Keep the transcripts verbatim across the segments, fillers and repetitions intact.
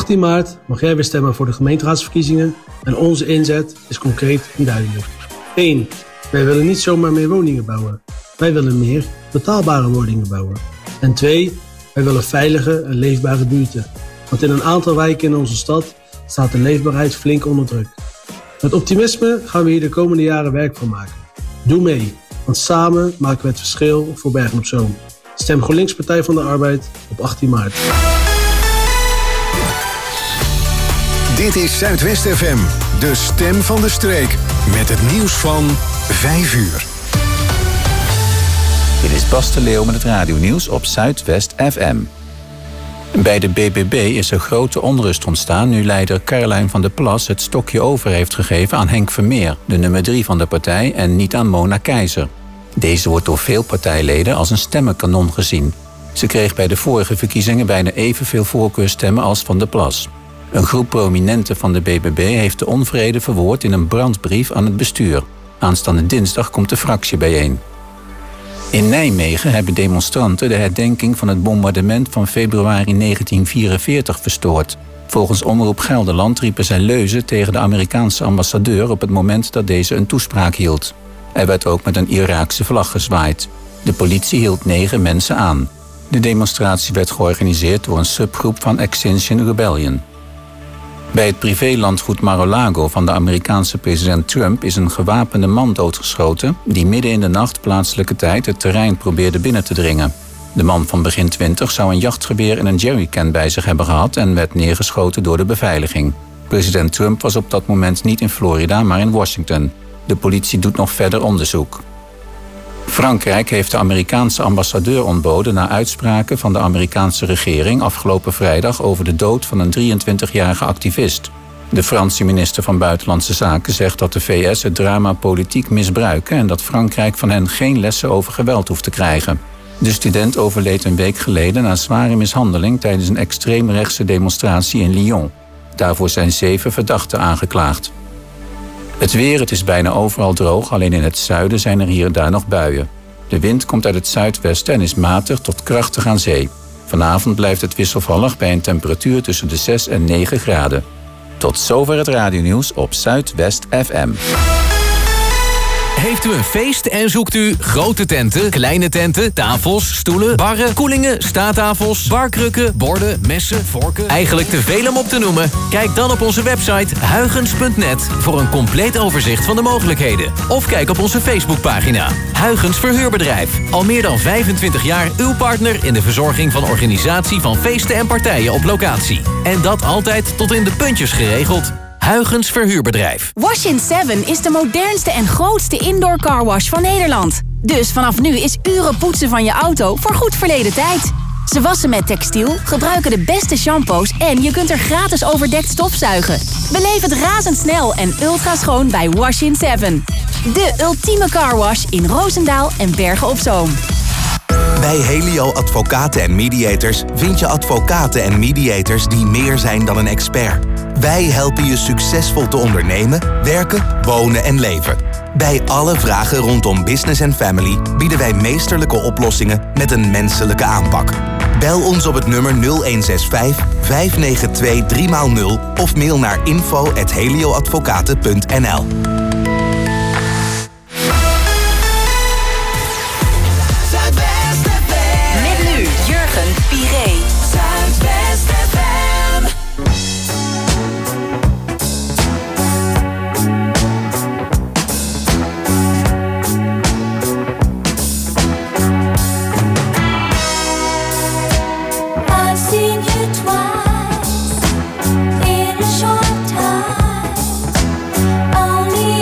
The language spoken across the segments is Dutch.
achttien maart mag jij weer stemmen voor de gemeenteraadsverkiezingen en onze inzet is concreet en duidelijk. één. Wij willen niet zomaar meer woningen bouwen. Wij willen meer betaalbare woningen bouwen. En twee. Wij willen veilige en leefbare buurten. Want in een aantal wijken in onze stad staat de leefbaarheid flink onder druk. Met optimisme gaan we hier de komende jaren werk van maken. Doe mee, want samen maken we het verschil voor Bergen op Zoom. Stem GroenLinks Partij van de Arbeid op achttien maart. Dit is Zuidwest F M, de stem van de streek. Met het nieuws van vijf uur. Dit is Bas de Leeuw met het radionieuws op Zuidwest F M. Bij de B B B is er grote onrust ontstaan nu leider Caroline van der Plas het stokje over heeft gegeven aan Henk Vermeer, de nummer drie van de partij, en niet aan Mona Keizer. Deze wordt door veel partijleden als een stemmenkanon gezien. Ze kreeg bij de vorige verkiezingen bijna evenveel voorkeurstemmen als Van der Plas. Een groep prominenten van de B B B heeft de onvrede verwoord in een brandbrief aan het bestuur. Aanstaande dinsdag komt de fractie bijeen. In Nijmegen hebben demonstranten de herdenking van het bombardement van februari negentien vierenveertig verstoord. Volgens Omroep Gelderland riepen zij leuzen tegen de Amerikaanse ambassadeur op het moment dat deze een toespraak hield. Er werd ook met een Iraakse vlag gezwaaid. De politie hield negen mensen aan. De demonstratie werd georganiseerd door een subgroep van Extinction Rebellion. Bij het privélandgoed Mar-a-Lago van de Amerikaanse president Trump is een gewapende man doodgeschoten die midden in de nacht plaatselijke tijd het terrein probeerde binnen te dringen. De man van begin twintig zou een jachtgeweer en een jerrycan bij zich hebben gehad en werd neergeschoten door de beveiliging. President Trump was op dat moment niet in Florida, maar in Washington. De politie doet nog verder onderzoek. Frankrijk heeft de Amerikaanse ambassadeur ontboden na uitspraken van de Amerikaanse regering afgelopen vrijdag over de dood van een drieëntwintigjarige activist. De Franse minister van Buitenlandse Zaken zegt dat de V S het drama politiek misbruiken en dat Frankrijk van hen geen lessen over geweld hoeft te krijgen. De student overleed een week geleden na zware mishandeling tijdens een extreemrechtse demonstratie in Lyon. Daarvoor zijn zeven verdachten aangeklaagd. Het weer, het is bijna overal droog, alleen in het zuiden zijn er hier en daar nog buien. De wind komt uit het zuidwesten en is matig tot krachtig aan zee. Vanavond blijft het wisselvallig bij een temperatuur tussen de zes en negen graden. Tot zover het radionieuws op Zuidwest F M. Heeft u een feest en zoekt u grote tenten, kleine tenten, tafels, stoelen, barren, koelingen, staattafels, barkrukken, borden, messen, vorken? Eigenlijk te veel om op te noemen? Kijk dan op onze website huygens punt net voor een compleet overzicht van de mogelijkheden. Of kijk op onze Facebookpagina. Huygens Verhuurbedrijf. Al meer dan vijfentwintig jaar uw partner in de verzorging van organisatie van feesten en partijen op locatie. En dat altijd tot in de puntjes geregeld. Huygens Verhuurbedrijf. Wash in seven is de modernste en grootste indoor carwash van Nederland. Dus vanaf nu is uren poetsen van je auto voor goed verleden tijd. Ze wassen met textiel, gebruiken de beste shampoos en je kunt er gratis overdekt stofzuigen. Beleef het razendsnel en ultra schoon bij Wash in seven. De ultieme carwash in Roosendaal en Bergen op Zoom. Bij Helio Advocaten en Mediators vind je advocaten en mediators die meer zijn dan een expert. Wij helpen je succesvol te ondernemen, werken, wonen en leven. Bij alle vragen rondom business en family bieden wij meesterlijke oplossingen met een menselijke aanpak. Bel ons op het nummer nul een zes vijf, vijf negen twee, drie nul of mail naar info at helioadvocaten punt n l. Only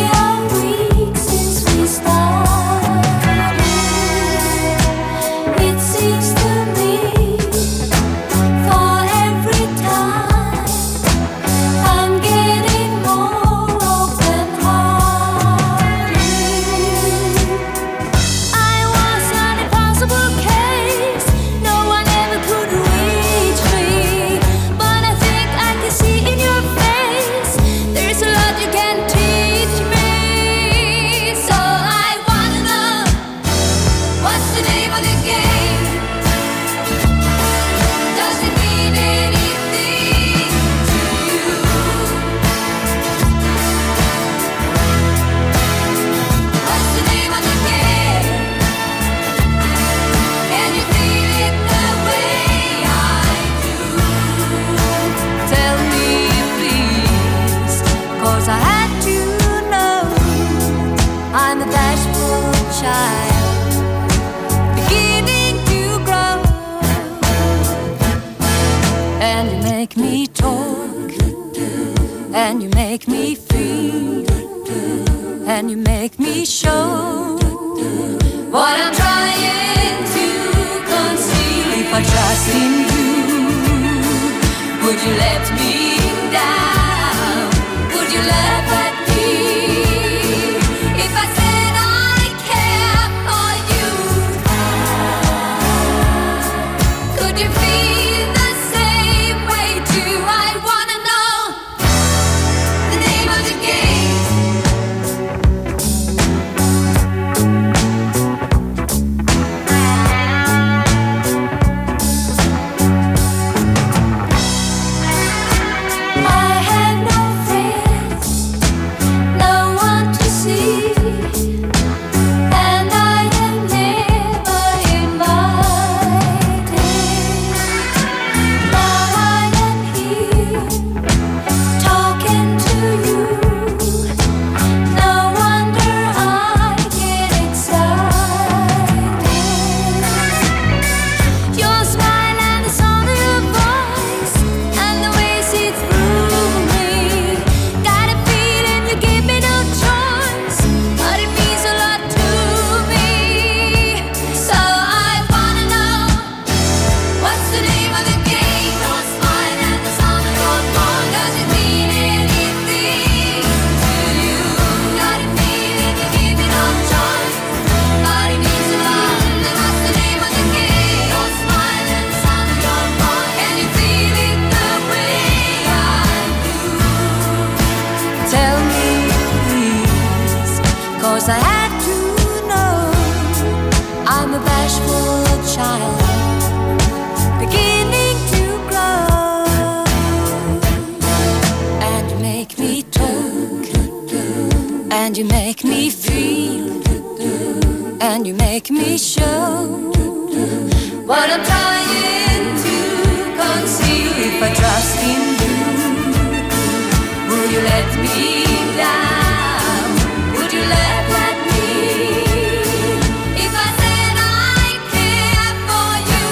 'cause I had to know I'm a bashful child beginning to grow. And you make me talk, and you make me feel, and you make me show what I'm trying to conceal. If I trust in you, would you let me down? Would you laugh at me if I said I care for you? Could you feel the same way too? I wanna know the name of the game. I have no friends, no one to see, and I am never invited. Now I am here, talking to you. No wonder I get excited. Your smile and the sound of your voice and the way you see through me. Got a feeling you give me no choice, but it means a lot to me. So I wanna know what's the name of the game. Your smile and the sound of your voice, does it mean anything to you? Got a feeling you give me no choice, but it means a lot. Then what's the name of the game? Your smile and the sound of your voice, can you feel it the way I do? Tell me please, 'cause I had to know I'm a bashful child beginning to grow. And you make me talk, and you make me feel, and you make me show what I'm trying to conceal. If I trust in you, would you let me down? Would you laugh at me if I said I care for you?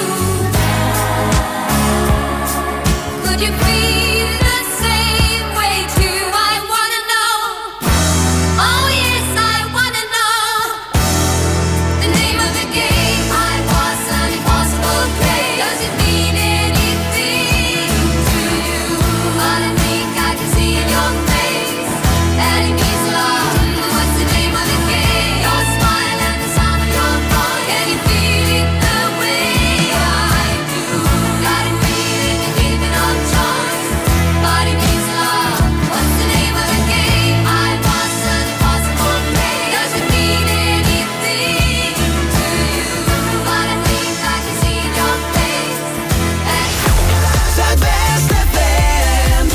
Could you feel the same way too? I wanna know. Oh yes, I wanna know the name of the game. I was an impossible prey. Does it mean anything to you? But I think I can see in your face that it means a lot. What's the name of the game? Your smile and the sound of your voice, can you feel it the way I do? Got a feeling you give me no choice, but it means a lot. What's the name of the game? I was an impossible prey. Does it mean anything to you? But I think I can see in your face that Zuidwest F M.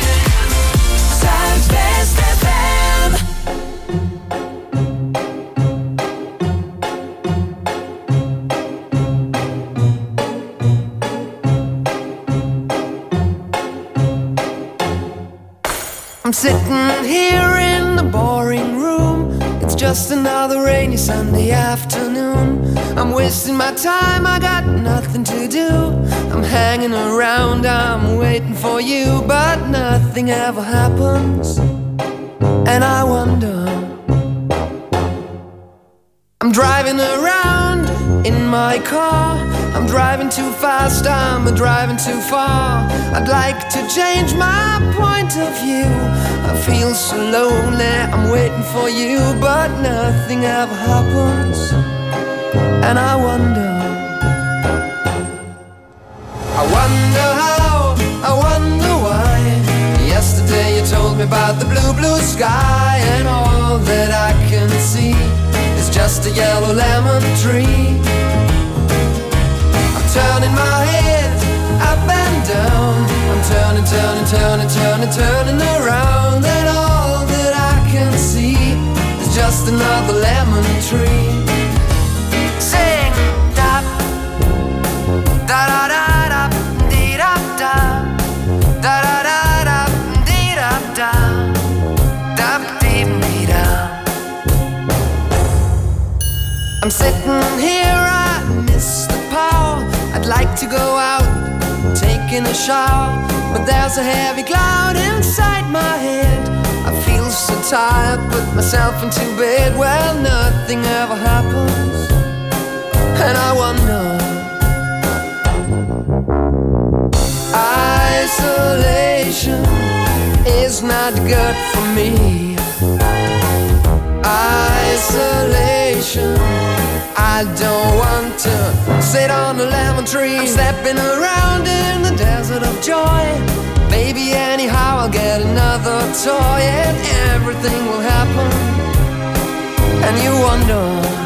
Zuidwest F M. I'm sitting here in the boring room. It's just another rainy Sunday afternoon. I'm wasting my time, I got nothing to do. I'm hanging around, I'm waiting for you, but nothing ever happens. And I wonder, I'm driving around in my car. I'm driving too fast, I'm driving too far. I'd like to change my point of view. I feel so lonely, I'm waiting for you, but nothing ever happens. And I wonder, I wonder how, I wonder why. Yesterday you told me about the blue, blue sky, and all that I can see is just a yellow lemon tree. I'm turning my head up and down. I'm turning, turning, turning, turning, turning around, and all that I can see is just another lemon tree. Sing, da, da da da da, dee da da, da da da da, dee da da. I'm sitting here, I miss the power. I'd like to go out, taking a shower, but there's a heavy cloud inside my head. I feel so tired, put myself into bed. Well, nothing ever happens, and I wonder. Isolation is not good for me. Isolation, I don't want to sit on a lemon tree. I'm stepping around in the desert of joy. Maybe anyhow I'll get another toy, and everything will happen, and you wonder.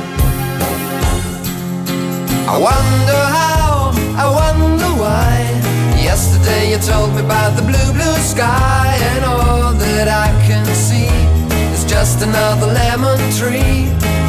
I wonder how, I wonder why. Yesterday you told me about the blue, blue sky, and all that I can see is just another lemon tree.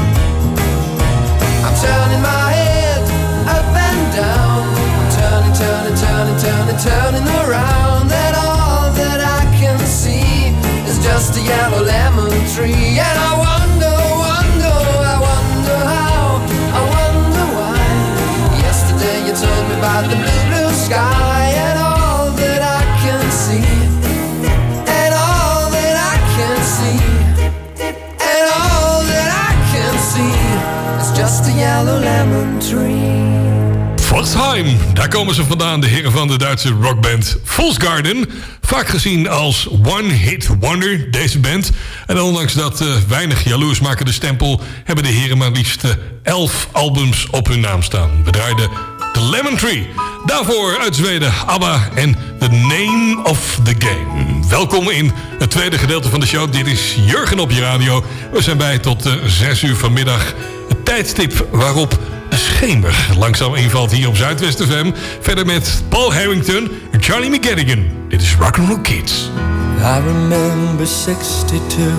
I'm turning my head up and down. I'm turning, turning, turning, turning, turning around, and all that I can see is just a yellow lemon tree. And I wonder, wonder, I wonder how, I wonder why. Yesterday you told me about the blue, blue sky, and all that I can see, and all that I can see, and all that I can see is just a yellow lemon tree. Pforzheim, daar komen ze vandaan, de heren van de Duitse rockband Volksgarden. Vaak gezien als one-hit wonder, deze band. En ondanks dat uh, weinig jaloersmakende stempel hebben de heren maar liefst uh, elf albums op hun naam staan. We draaiden The Lemon Tree. Daarvoor uit Zweden ABBA en The Name of the Game. Welkom in het tweede gedeelte van de show. Dit is Jurgen op je radio. We zijn bij tot uh, zes uur vanmiddag. Het tijdstip waarop de schemer langzaam invalt hier op Zuidwest F M. Verder met Paul Harrington en Charlie McGettigan. Dit is Rock'n'Roll Kids. I remember sixty-two.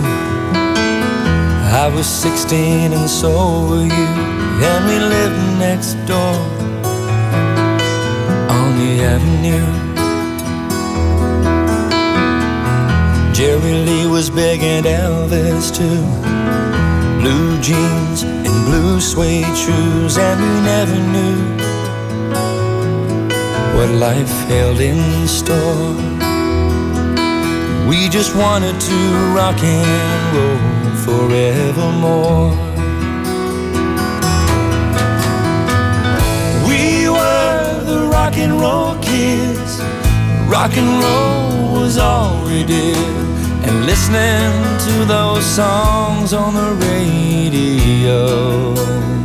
I was sixteen and so were you. And we lived next door on the avenue. Jerry Lee was big and Elvis too. Blue jeans and blue suede shoes, and we never knew what life held in store. We just wanted to rock and roll forevermore. We were the rock and roll kids. Rock and roll was all we did. And listening to those songs on the radio.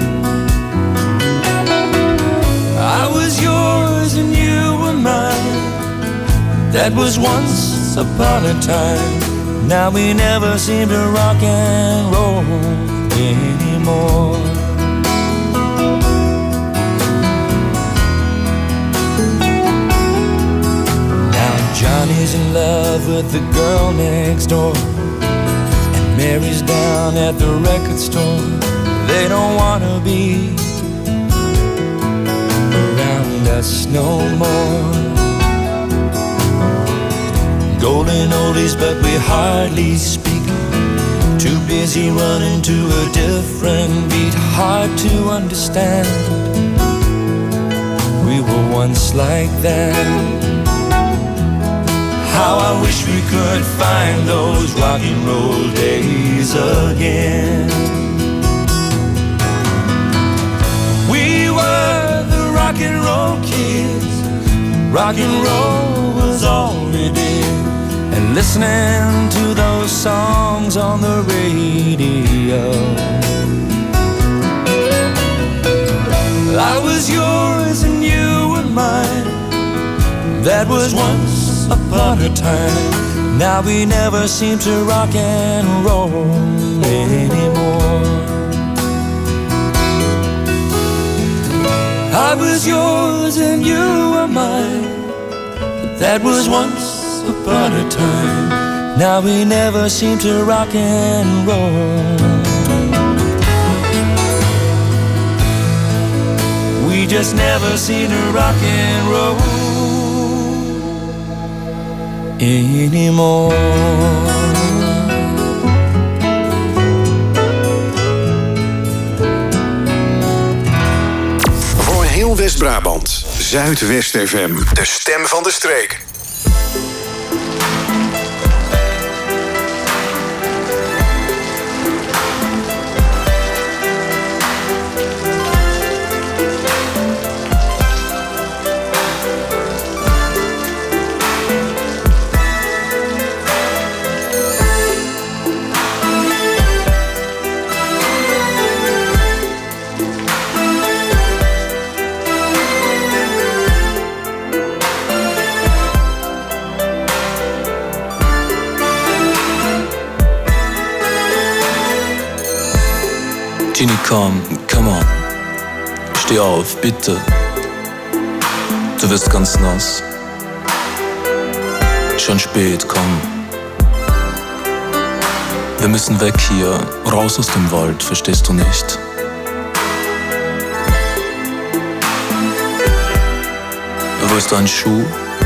I was yours and you were mine. That was once upon a time. Now we never seem to rock and roll anymore. Johnny's in love with the girl next door, and Mary's down at the record store. They don't wanna be around us no more. Golden oldies, but we hardly speak. Too busy running to a different beat. Hard to understand. We were once like that. How I wish we could find those rock and roll days again. We were the rock and roll kids. Rock and roll was all we did. And listening to those songs on the radio. I was yours and you were mine. That was once upon a time. Now we never seem to rock and roll anymore. I was yours and you were mine. That was once upon a time. Now we never seem to rock and roll. We just never seem to rock and roll anymore. Zuidwest F M, de stem van de streek. Ginny, komm, come on. Steh auf, bitte. Du wirst ganz nass. Schon spät, komm. Wir müssen weg hier, raus aus dem Wald, verstehst du nicht? Wo ist dein Schuh?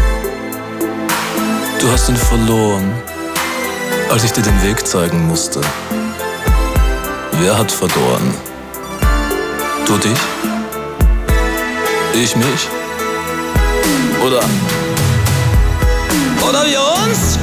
Du hast ihn verloren, als ich dir den Weg zeigen musste. Wer hat verloren? Du dich? Ich mich? Oder? Oder wir uns?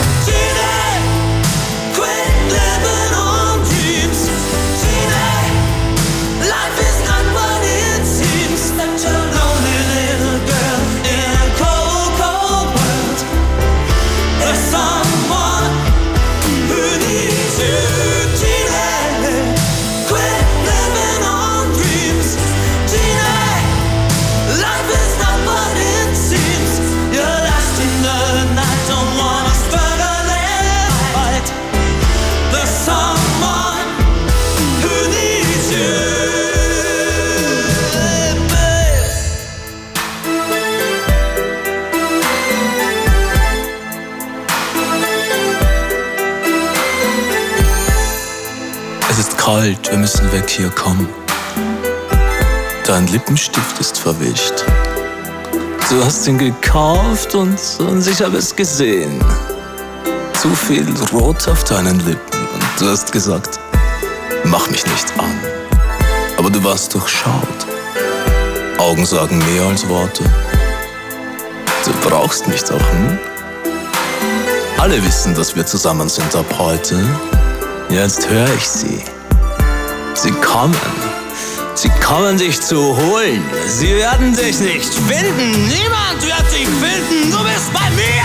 Kalt, wir müssen weg hier, komm. Dein Lippenstift ist verwischt. Du hast ihn gekauft und, und ich habe es gesehen. Zu viel Rot auf deinen Lippen und du hast gesagt, mach mich nicht an. Aber du warst durchschaut. Augen sagen mehr als Worte. Du brauchst mich doch, hm? Alle wissen, dass wir zusammen sind ab heute. Jetzt höre ich sie. Sie kommen. Sie kommen dich zu holen. Sie werden dich nicht finden. Niemand wird dich finden. Du bist bei mir.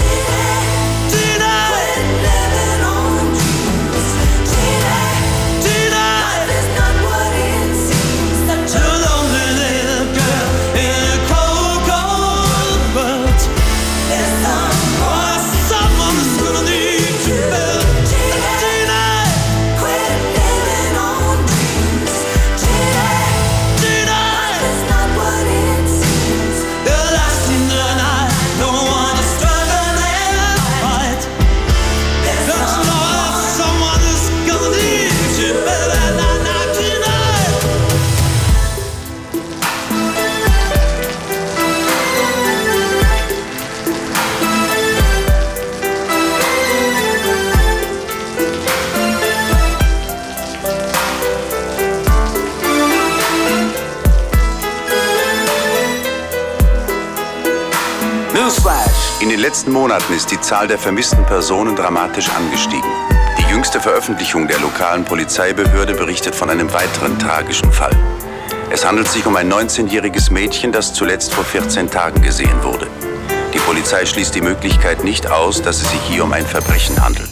In den letzten Monaten ist die Zahl der vermissten Personen dramatisch angestiegen. Die jüngste Veröffentlichung der lokalen Polizeibehörde berichtet von einem weiteren tragischen Fall. Es handelt sich um ein neunzehnjähriges Mädchen, das zuletzt vor vierzehn Tagen gesehen wurde. Die Polizei schließt die Möglichkeit nicht aus, dass es sich hier um ein Verbrechen handelt.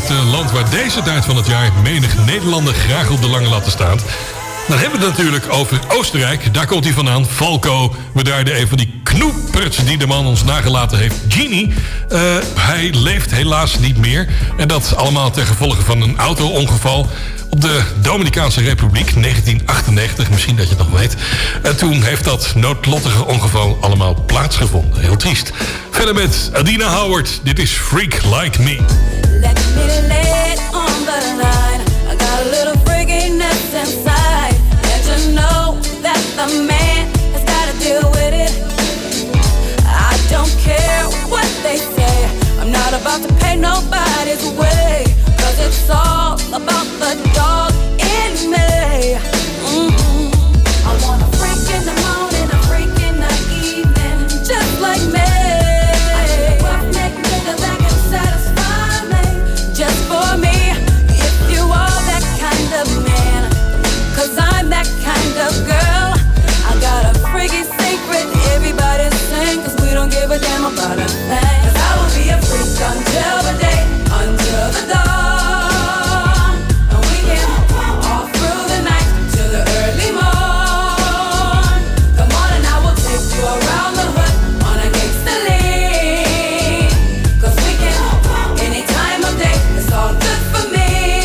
het uh, land waar deze tijd van het jaar menig Nederlander graag op de lange latten staat. Dan hebben we het natuurlijk over Oostenrijk. Daar komt hij vandaan, Falco. We daar een van die knoeperts die de man ons nagelaten heeft, Genie. Uh, hij leeft helaas niet meer. En dat allemaal ten gevolge van een auto-ongeval op de Dominicaanse Republiek, negentien achtennegentig, misschien dat je het nog weet. En toen heeft dat noodlottige ongeval allemaal plaatsgevonden. Heel triest. Verder met Adina Howard. Dit is Freak Like Me. Let me lay it on the line. I got a little freakiness inside. And you know that the man has got to deal with it. I don't care what they say. I'm not about to pay nobody's way. Cause it's all about the dog in me. Mm-hmm. I want a freak in the morning, a freak in the evening. Just like me. I need a roughneck nigga that can satisfy me. Just for me, if you are that kind of man. Cause I'm that kind of girl. I got a freaky secret, everybody sing. Cause we don't give a damn about a thing. Cause I will be a freak until the day, until the dawn. And we can all through the night till the early morn. Come on and I will take you around the hood on a gangsta lean. Cause we can, any time of day, it's all good for me.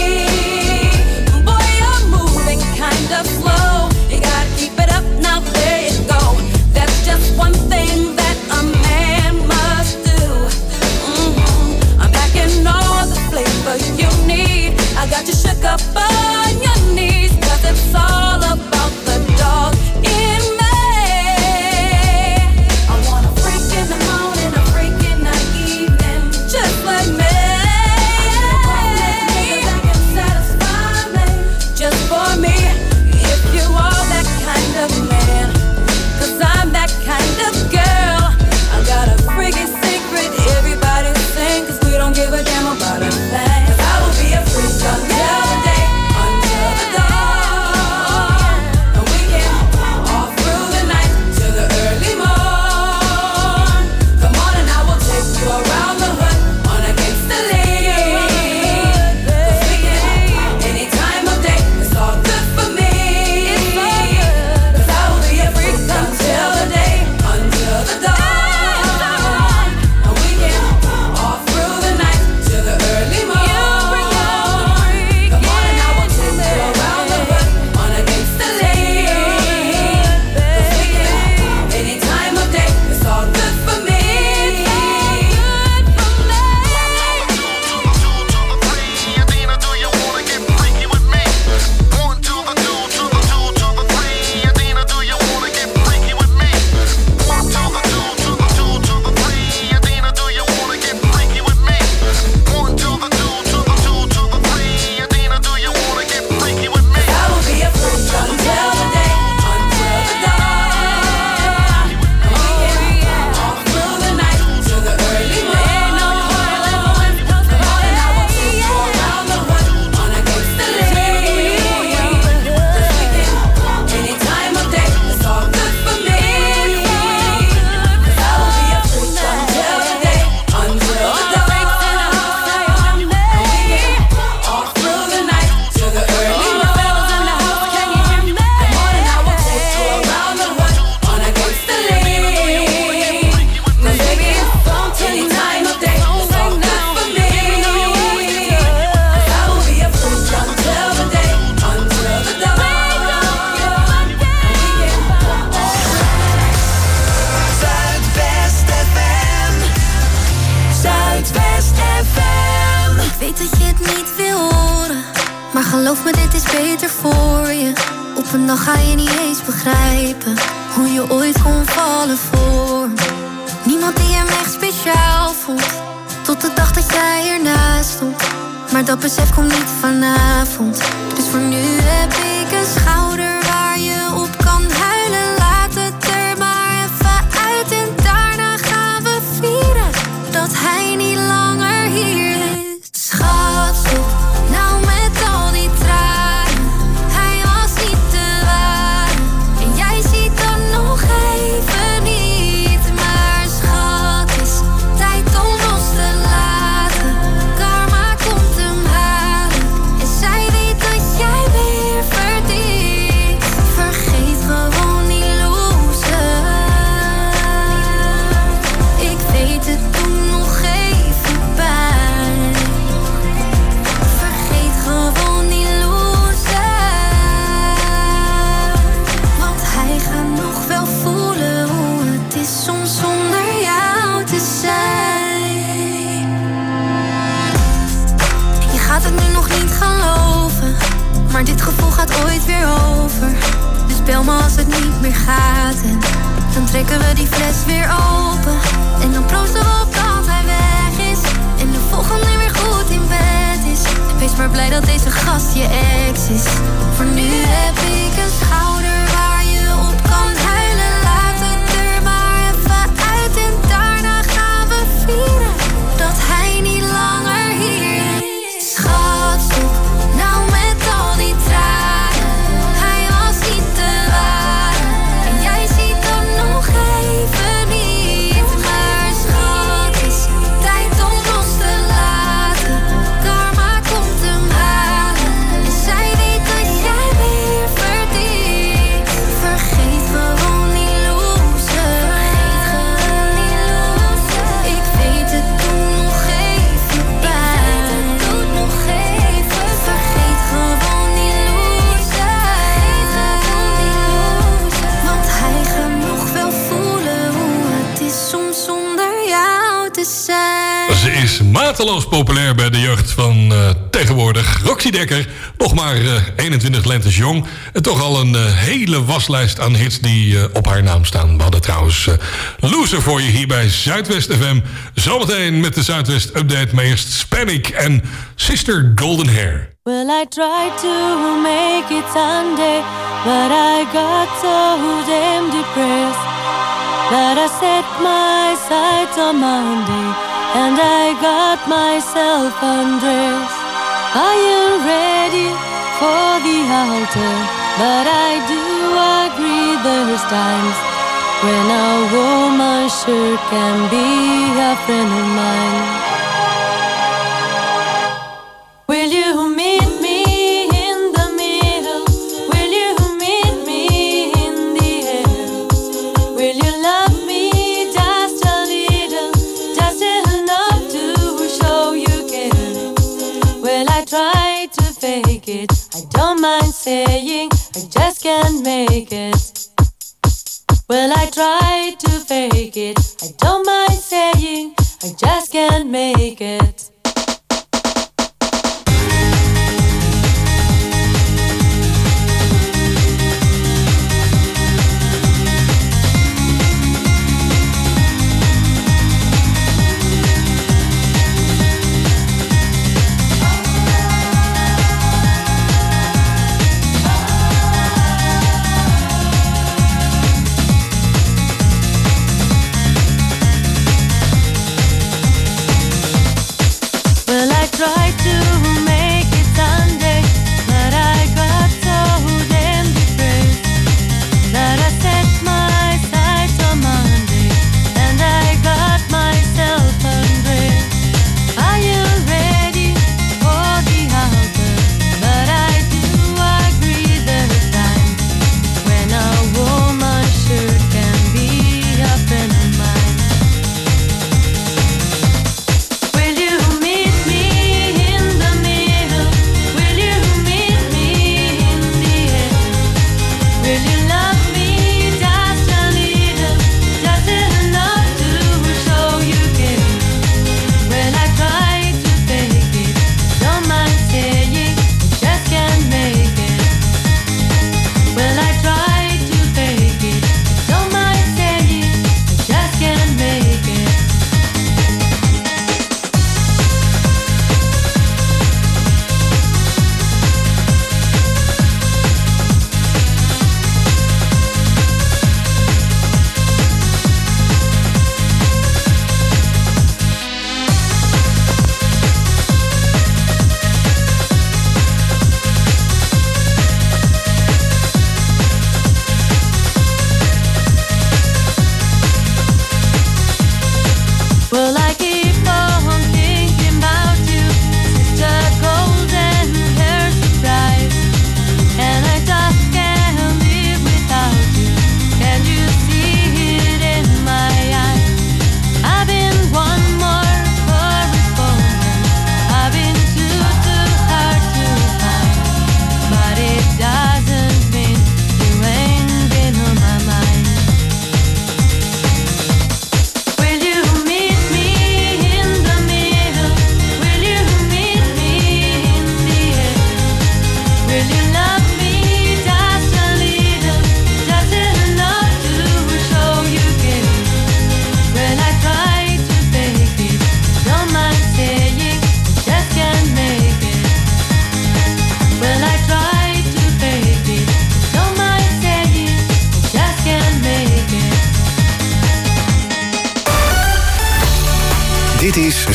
Boy, you're moving kind of slow. You gotta keep it up, now there you go. That's just one thing that a man must do. Mm-hmm. I'm packing all the flavor you need. I got you shook up on your knees. Cause it's all about the dog in me. I want a freak in the morning, a freak in the evening. Just like me. I can satisfy me. Just for me. If you are that kind of man. Cause I'm that kind of girl. I got a freaky secret, everybody sing. Cause we don't give a damn about a thing. Cause I will be a freak until the day, until the dawn. And we can all through the night till the early morn. Come on and I will take you around the hood on a gangsta lean. Cause we can, any time of day, it's all good for me. Cause I will be a freak until the day, until the dawn. And we can all through the night till the early morn. Come on and I will take you around the hood on a gangsta lean. Cause we can, any time of day, it's all good for me. Adina, do you wanna get freaky with me? One to the two, to the two, to the three. Adina, do you wanna get freaky with me? One to the two, to the two, to the three. Adina, do you wanna get freaky with me? One to the two, to the two, to the three. Adina, do you wanna get freaky with me? I will be a freak until the day, until the dawn. And we can all through the night till the early morn. Come on and I will take you around the hood on a gangsta lean. Cause we can, any time of day, it's all good for me. Cause I will be a freak until the day, until the dawn. And we can all through the night till the early morn. Come on and I will take you around the hood on a gangsta lean. Cause baby, any time of day, it's all good for me. Cause I will be a freak until the day, until the dawn. And we Zuidwest F M. Zuidwest F M. Ik weet dat je het niet wil horen, maar geloof me, dit is beter voor je. Op een dag ga je niet eens begrijpen hoe je ooit kon vallen voor me. Niemand die hem echt speciaal vond, tot de dag dat jij ernaast stond. Maar dat besef komt niet vanavond. Dus voor nu heb ik een schouder waar je op kan huilen. Laat het er maar even uit en daarna gaan we vieren dat hij niet langer hier is. Schat, stop nou met al die tranen. Hij was niet te waar en jij ziet dan nog even niet. Maar schat, is tijd om los te laten. Karma komt hem laat het nu nog niet geloven, maar dit gevoel gaat ooit weer over. Dus bel me als het niet meer gaat en dan trekken we die fles weer open. En dan proosten we op dat hij weg is en de volgende weer goed in bed is. En wees maar blij dat deze gast je ex is. Voor nu heb ik een schouder waar je op kan huilen. Laat het er maar even uit en daarna gaan we vieren dat hij niet langer hier is. Schat, stop nou met al die tranen. Hij was niet te ware en jij ziet hem nog even niet. Maar schat, is tijd om los te laten. Karma komt hem halen en zij weet dat jij weer verdient. Vergeet gewoon die loser. Ik weet het doet nog even pijn. Doet nog even. Vergeet gewoon die loser. Want hij gaat nog wel voelen hoe het is soms zonder jou te zijn. Ze is mateloos populair bij de jeugd van uh, tegenwoordig. Roxy Dekker, nog maar uh, eenentwintig lentes jong. En toch al een uh, hele waslijst aan hits die uh, op haar naam staan. We hadden trouwens uh, Loser voor je hier bij Zuidwest F M. Zometeen met de Zuidwest Update. Maar eerst Spanik en Sister Golden Hair. Well, I tried to make it Sunday, but I got so damn depressed that I set my sights on Monday and I got myself undressed. I am ready for the altar, but I do agree there's times when a woman sure can be a friend of mine. Will you meet me in the middle? Will you meet me in the air? Will you love me just a little, just enough to show you care? Well, I try to fake it, I don't mind saying I just can't make it. Well, I try to fake it, I don't mind saying I just can't make it.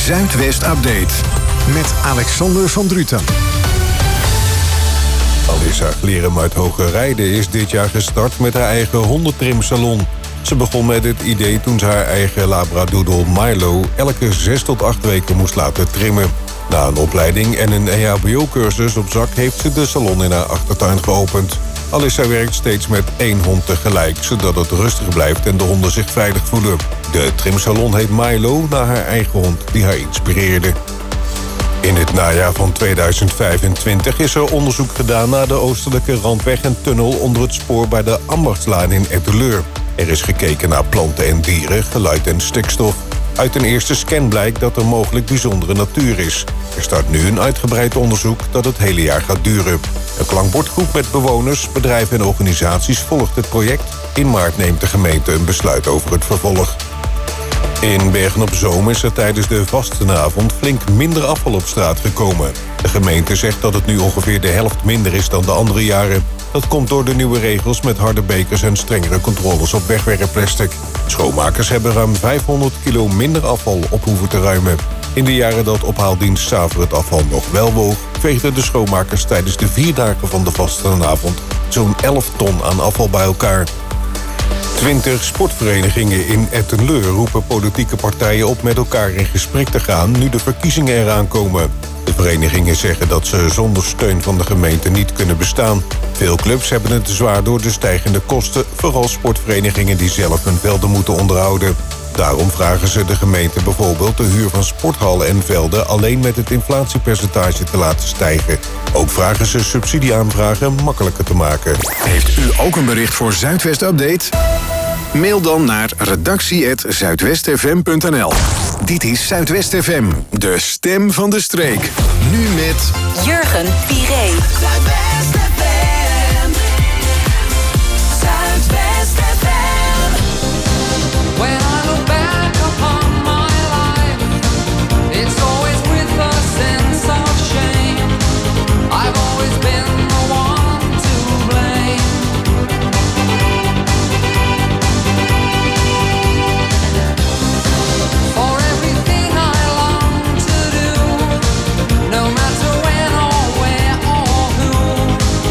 Zuidwest Update met Alexander van Druten. Alissa Glerum uit Hogerijde is dit jaar gestart met haar eigen hondentrimsalon. Ze begon met het idee toen ze haar eigen labradoodle Milo elke zes tot acht weken moest laten trimmen. Na een opleiding en een E H B O-cursus op zak heeft ze de salon in haar achtertuin geopend. Alissa werkt steeds met één hond tegelijk, zodat het rustig blijft en de honden zich veilig voelen. De trimsalon heet Milo naar haar eigen hond die haar inspireerde. In het najaar van tweeduizend vijfentwintig is er onderzoek gedaan naar de oostelijke randweg en tunnel onder het spoor bij de Ambachtslaan in Etteleur. Er is gekeken naar planten en dieren, geluid en stikstof. Uit een eerste scan blijkt dat er mogelijk bijzondere natuur is. Er start nu een uitgebreid onderzoek dat het hele jaar gaat duren. Een klankbordgroep met bewoners, bedrijven en organisaties volgt het project. In maart neemt de gemeente een besluit over het vervolg. In Bergen-op-Zoom is er tijdens de vastenavond flink minder afval op straat gekomen. De gemeente zegt dat het nu ongeveer de helft minder is dan de andere jaren. Dat komt door de nieuwe regels met harde bekers en strengere controles op wegwerpplastic. Schoonmakers hebben ruim vijfhonderd kilo minder afval op hoeven te ruimen. In de jaren dat ophaaldienst Saver het afval nog wel woog, veegden de schoonmakers tijdens de vier dagen van de vastenavond zo'n elf ton aan afval bij elkaar. Twintig sportverenigingen in Ettenleur roepen politieke partijen op met elkaar in gesprek te gaan nu de verkiezingen eraan komen. De verenigingen zeggen dat ze zonder steun van de gemeente niet kunnen bestaan. Veel clubs hebben het zwaar door de stijgende kosten, vooral sportverenigingen die zelf hun velden moeten onderhouden. Daarom vragen ze de gemeente bijvoorbeeld de huur van sporthallen en velden alleen met het inflatiepercentage te laten stijgen. Ook vragen ze subsidieaanvragen makkelijker te maken. Heeft u ook een bericht voor Zuidwest Update? Mail dan naar redactie apenstaartje zuidwest f m punt n l. Dit is Zuidwest F M, de stem van de streek. Nu met Jurgen Piré. Zuidwest F M. Zuidwest F M. When I look back upon my life, it's always with a sense of shame. I've always been the one to blame. For everything I long to do, no matter when or where or who.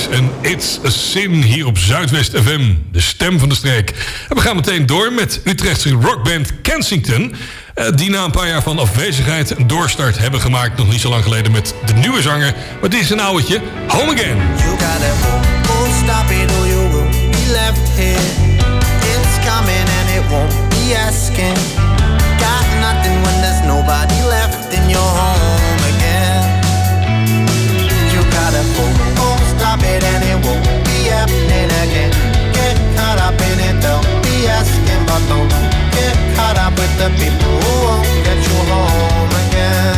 Boys en It's a Sin hier op Zuidwest F M, de stem van de streek. En we gaan meteen door met Utrechtse rockband Kensington, uh, die na een paar jaar van afwezigheid een doorstart hebben gemaakt, nog niet zo lang geleden met de nieuwe zanger. Maar dit is een ouwtje, Home Again. You gotta won't stop it or you will be left here. It's coming and it won't be asking. Got nothing when there's nobody left in your home again. You gotta won't stop it and it won't be happening again. Get caught up in it, they'll be asking, but don't get caught up with the people who won't get you home again.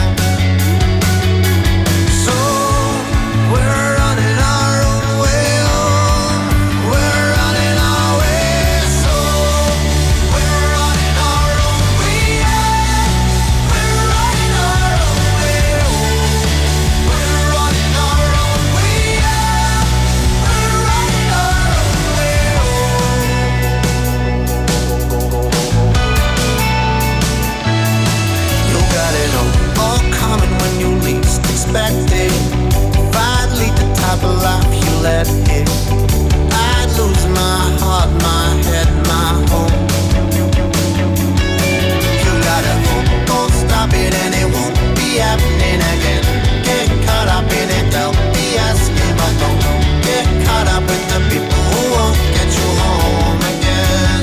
So we're running our own way, oh, we're running our way. So we're running our own way, yeah. We're running our own way, oh, we're running our own way, yeah. We're running our own way, oh. You got it all, all coming when you least expect it. If I'd lead the type of life you let hit, I'd lose my heart, my head, my home. You gotta hope, don't stop it and it won't be happening again. Get caught up in it, they'll be asking, but don't get caught up with the people who won't get you home again.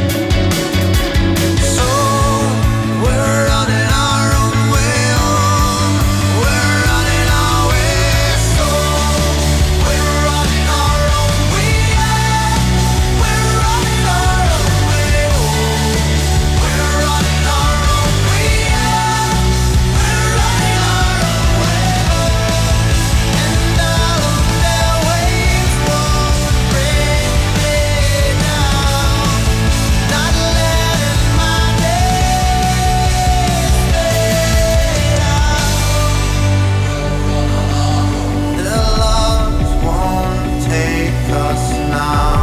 So we're running our own way, oh, we're running our way. So we're running our own way, yeah. We're running our own way, oh, we're running our own way, yeah. We're running our own way, and all of their ways won't bring me down. Not letting my days stay down. The loves won't take us now.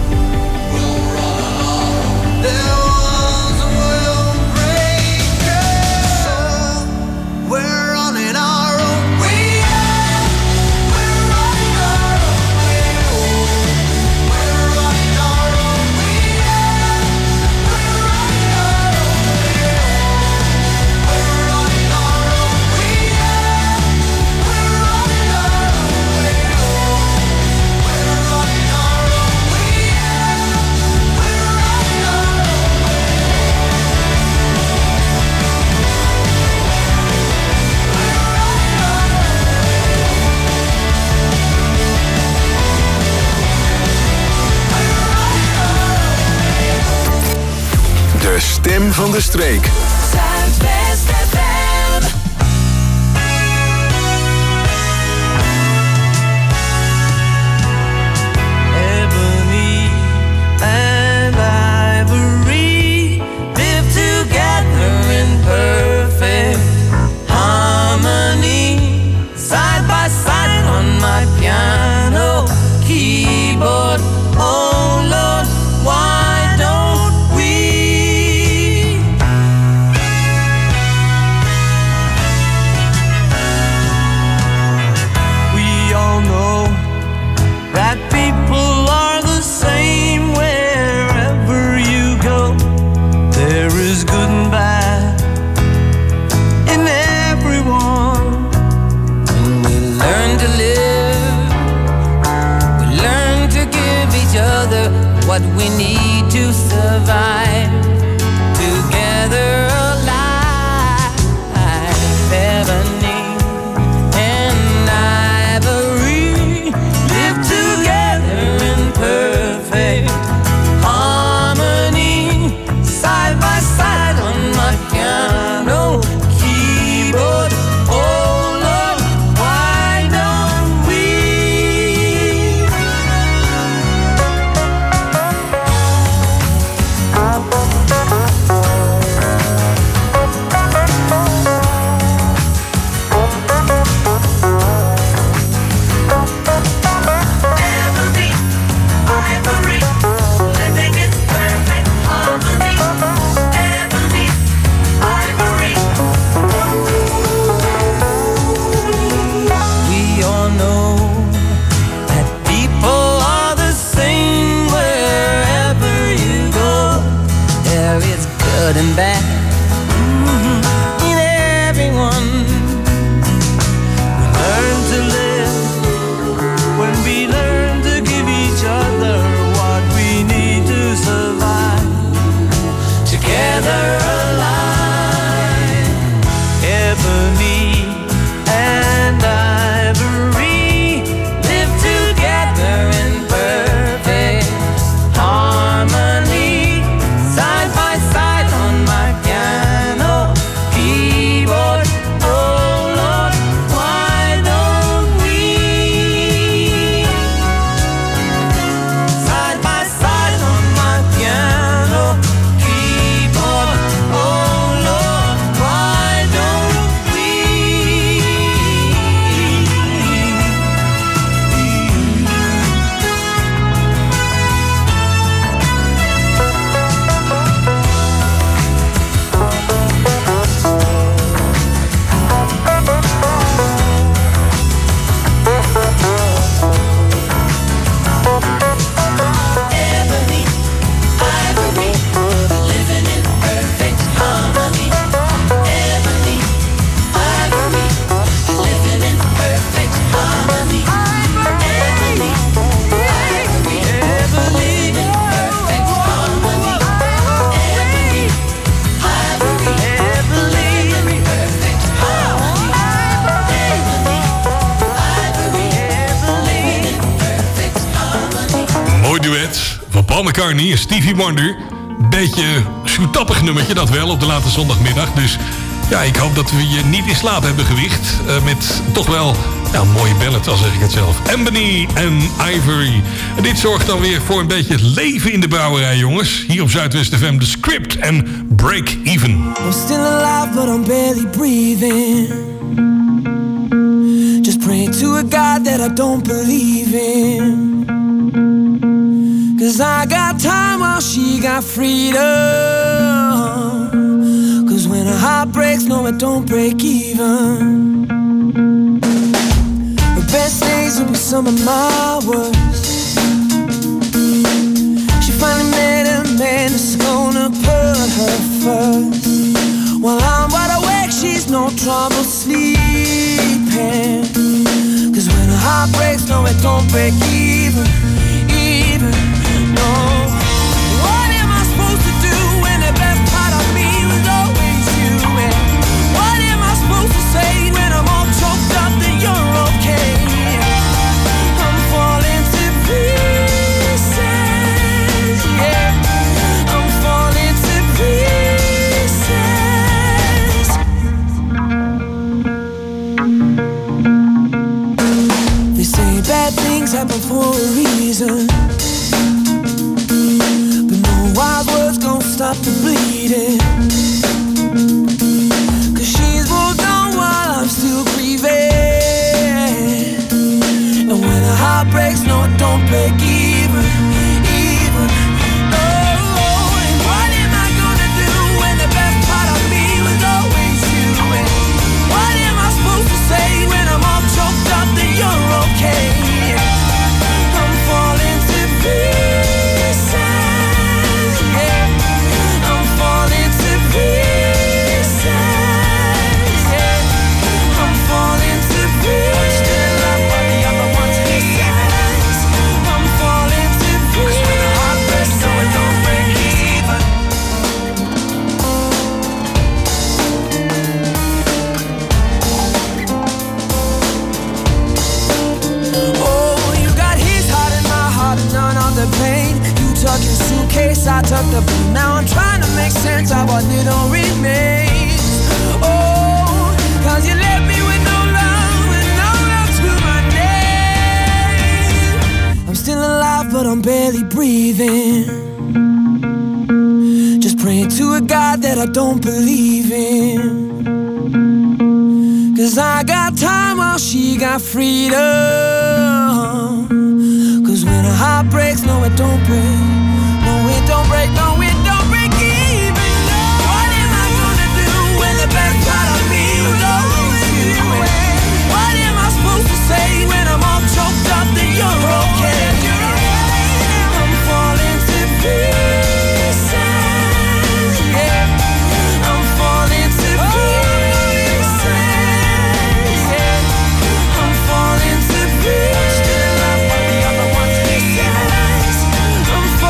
The walls will break us. So we're running our own way, yeah. We're running our own way, oh, we're running our own way, yeah. We're running our own way, oh, we're running our own way, yeah. We're running our own way, oh, we're running our own way, yeah. We're running our own De stem van de streek. Zuidwest F M. Ebony and ivory live together in perfect harmony, side by side on my piano keyboard. Oh Lord, why don't we? We all know that people are the same wherever you go. There is good and bad in everyone. When we learn to live, we learn to give each other what we need to survive. Together alive, ebony and ivory live together in perfect harmony, side by side on my piano keyboard. Oh Lord, why don't we? van Paul McCartney en Stevie Wonder. Beetje zoetappig nummertje, dat wel, op de late zondagmiddag. Dus ja, ik hoop dat we je niet in slaap hebben gewicht. Uh, met toch wel ja, een mooie ballad, al zeg ik het zelf. Ebony en Ivory. En dit zorgt dan weer voor een beetje leven in de brouwerij, jongens. Hier op Zuidwest F M, The Script en Break Even. I'm still alive, but I'm barely breathing. Just praying to a God that I don't believe in. Cause I got time while she got freedom. Cause when a heart breaks, no it don't break even. The best days will be some of my worst. She finally met a man that's gonna put her first. While I'm wide awake, she's no trouble sleeping. Cause when a heart breaks, no it don't break even. Even, no. What am I supposed to do when the best part of me was always you? And what am I supposed to say when I'm all choked up that you're okay? I'm falling to pieces, yeah. I'm falling to pieces. They say bad things happen for a reason. Wise words gon' stop the bleeding. Cause she's moved on while I'm still grieving. And when a heart breaks, no it don't break even. Even, no. And what am I gonna do when the best part of me was always you? And what am I supposed to say when I'm all choked up that you're okay? I'm falling to pieces. Tuck your suitcase, I tuck the blue. Now I'm trying to make sense of what little remains. Oh, cause you left me with no love and no love to my name. I'm still alive, but I'm barely breathing. Just praying to a God that I don't believe in. Cause I got time while she got freedom. Cause when a heart breaks, no it don't break. No it don't break, no it don't break even. What am I gonna do when the best part of me was always you? What am I supposed to say when I'm all choked up that you're okay? I'm falling to pieces, yeah. I'm falling to pieces, yeah. I'm falling to pieces. I'm falling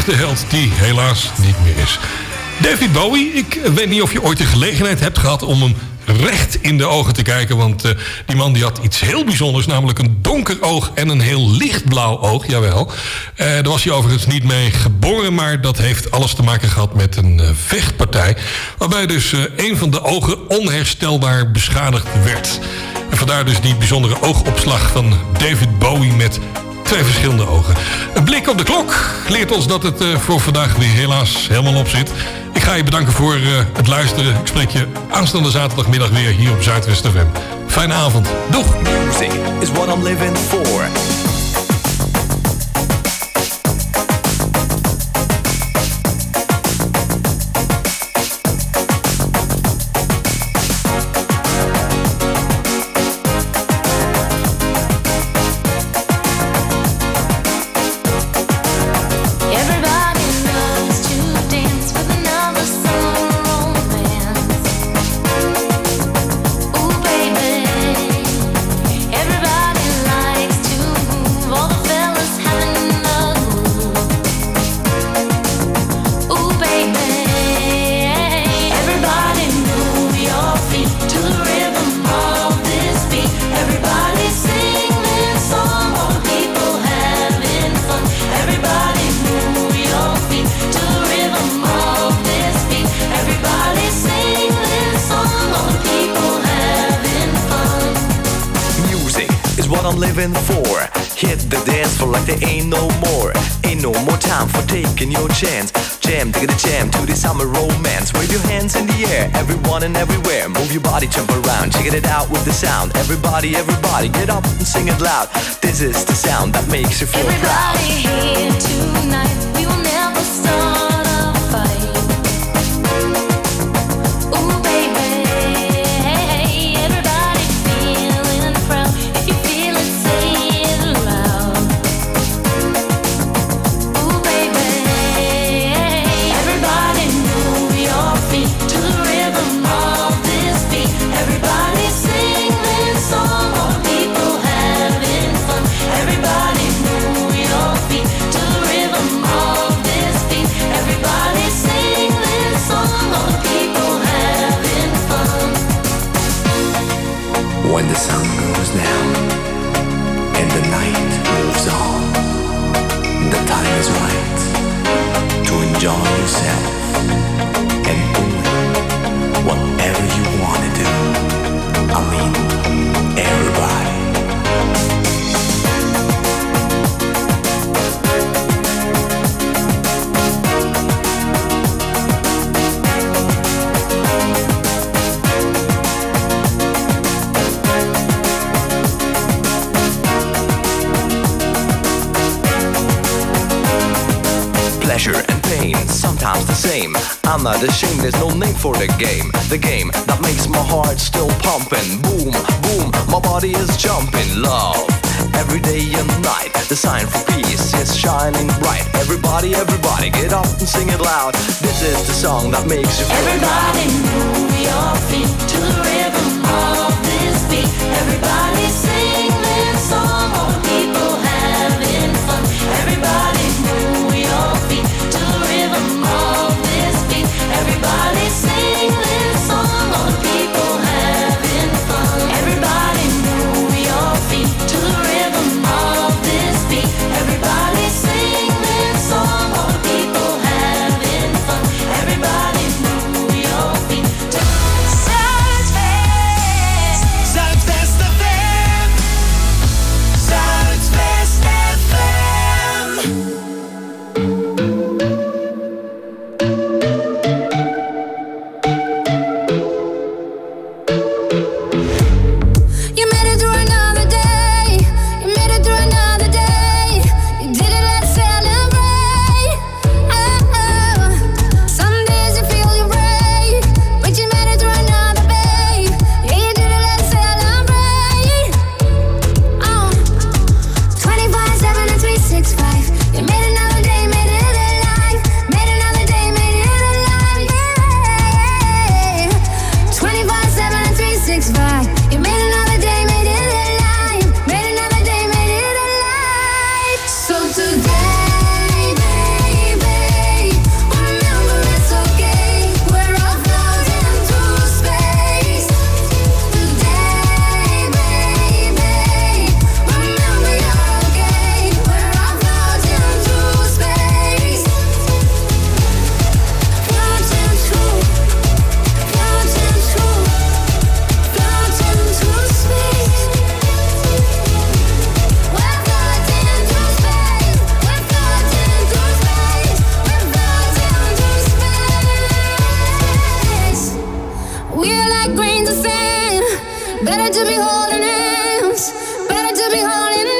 echte held die helaas niet meer is. David Bowie, ik weet niet of je ooit de gelegenheid hebt gehad om hem recht in de ogen te kijken. Want uh, die man die had iets heel bijzonders. Namelijk een donker oog en een heel lichtblauw oog. Jawel. Uh, daar was hij overigens niet mee geboren. Maar dat heeft alles te maken gehad met een uh, vechtpartij. Waarbij dus uh, een van de ogen onherstelbaar beschadigd werd. En vandaar dus die bijzondere oogopslag van David Bowie met twee verschillende ogen. Een blik op de klok leert ons dat het uh, voor vandaag weer helaas helemaal op zit. Ik ga je bedanken voor uh, het luisteren. Ik spreek je aanstaande zaterdagmiddag weer hier op Zuidwest F M. Fijne avond. Doeg! Music is what I'm living for. Living for. Hit the dance floor like there ain't no more. Ain't no more time for taking your chance. Jam, dig the jam to the summer romance. Wave your hands in the air, everyone and everywhere. Move your body, jump around, check it out with the sound. Everybody, everybody, get up and sing it loud. This is the sound that makes you feel proud. Everybody here tonight, we will never start a fight. Ooh, baby. Everybody feeling proud. If you feel it, say it loud. Ooh, baby. Everybody move your feet to the rhythm of this beat. Everybody sing this song, all the people having fun. Everybody move your feet to the rhythm of this beat. Everybody sing this song, all the people having fun. When the sun goes down and the night moves on, the time is right to enjoy yourself and doing whatever you want to do. I mean, everybody. Pleasure and pain, sometimes the same. I'm not ashamed, there's no name for the game. The game that makes my heart still pumping. Boom, boom, my body is jumping. Love, every day and night. The sign for peace is shining bright. Everybody, everybody, get up and sing it loud. This is the song that makes you feel Everybody move your feet to the rhythm of this beat. Everybody sing this song, all the people having fun. Everybody move your feet to the rhythm of this beat. Everybody sing this song, all the people having fun. Everybody move your feet to the rhythm of this beat. Everybody sing this song, all the people having fun. Everybody move your feet to feel like grains of sand. Better to be holding hands, better to be holding hands.